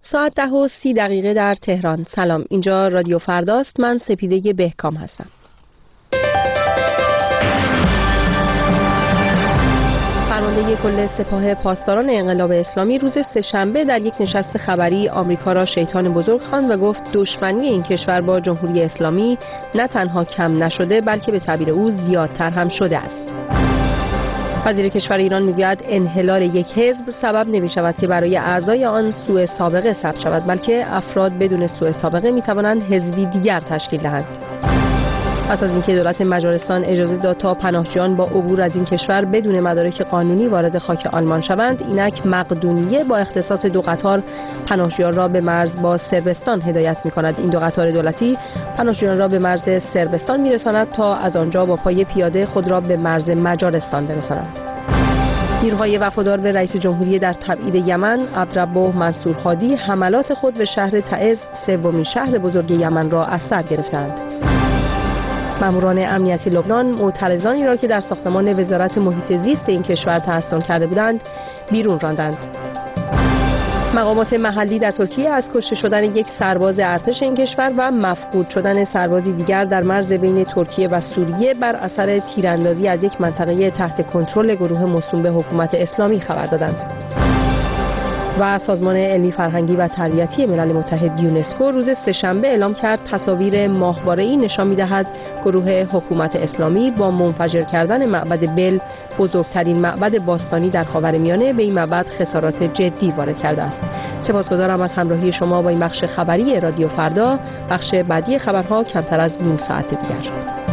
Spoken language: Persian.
ساعت 10:30 در تهران. سلام، اینجا رادیو فرداست. من سپیده بهکام هستم. فرمانده کل سپاه پاسداران انقلاب اسلامی روز سه‌شنبه در یک نشست خبری آمریکا را شیطان بزرگ خواند و گفت دشمنی این کشور با جمهوری اسلامی نه تنها کم نشده بلکه به تعبیر او زیادتر هم شده است. وزیر کشور ایران میگوید انحلال یک حزب سبب نمی شود که برای اعضای آن سوء سابقه ثبت شود، بلکه افراد بدون سوء سابقه می توانند حزبی دیگر تشکیل دهند. پس از اینکه دولت مجارستان اجازه داد تا پناهجویان با عبور از این کشور بدون مدارک قانونی وارد خاک آلمان شوند، اینک مقدونیه با اختصاص 2 قطار پناهجویان را به مرز با صربستان هدایت می‌کند. این 2 قطار دولتی پناهجویان را به مرز صربستان می‌رساند تا از آنجا با پای پیاده خود را به مرز مجارستان برسانند. نیروهای وفادار به رئیس جمهوری در تبعید یمن عبدالرب منصور هادی حملات خود به شهر تعز، سومین شهر بزرگ یمن را از سر گرفتند. ماموران امنیتی لبنان معترضانی را که در ساختمان وزارت محیط زیست این کشور تحصن کرده بودند بیرون راندند. مقامات محلی در ترکیه از کشته شدن یک سرباز ارتش این کشور و مفقود شدن سربازی دیگر در مرز بین ترکیه و سوریه بر اثر تیراندازی از یک منطقه تحت کنترل گروه موسوم به حکومت اسلامی خبر دادند. و سازمان علمی فرهنگی و تربیتی ملل متحد یونسکو روز سه‌شنبه اعلام کرد تصاویر ماهواره‌ای نشان می‌دهد گروه حکومت اسلامی با منفجر کردن معبد بل، بزرگترین معبد باستانی در خاورمیانه، به این معبد خسارات جدی وارد کرده است. سپاسگزارم از همراهی شما با این بخش خبری رادیو فردا. بخش بعدی خبرها کمتر از نیم ساعت دیگر.